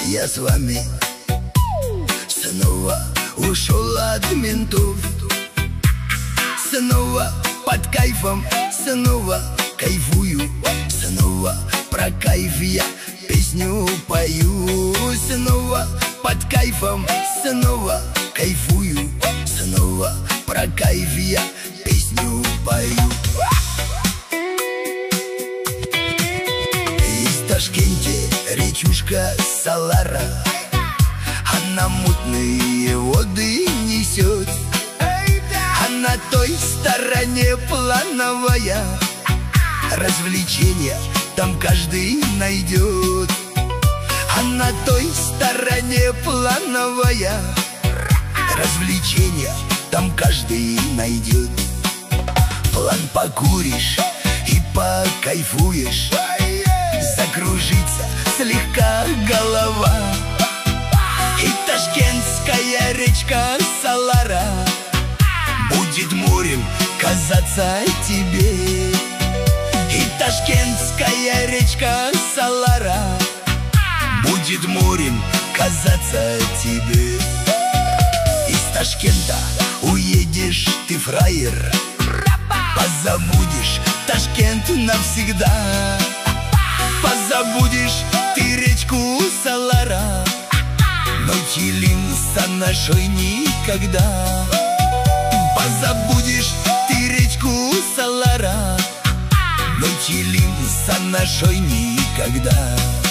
я с вами. Снова ушел от ментов, снова под кайфом, снова кайфую, снова про кайф я песню пою. Снова под кайфом, снова кайфую, снова про кайф я песню пою. В Ташкенте речушка Салара, она мутные воды несет, а на той стороне плановая, развлечения там каждый найдет. А на той стороне плановая, развлечения там каждый найдет. План покуришь и покайфуешь, закружится слегка голова. И ташкентская речка Салара будет морем казаться тебе. И ташкентская речка Салара будет морем казаться тебе. Из Ташкента уедешь ты, фраер, позабудешь Ташкент навсегда. Позабудешь ты речку Салара, но Чилинса нашей никогда. Позабудешь ты речку Салара, но Чилинса нашей никогда.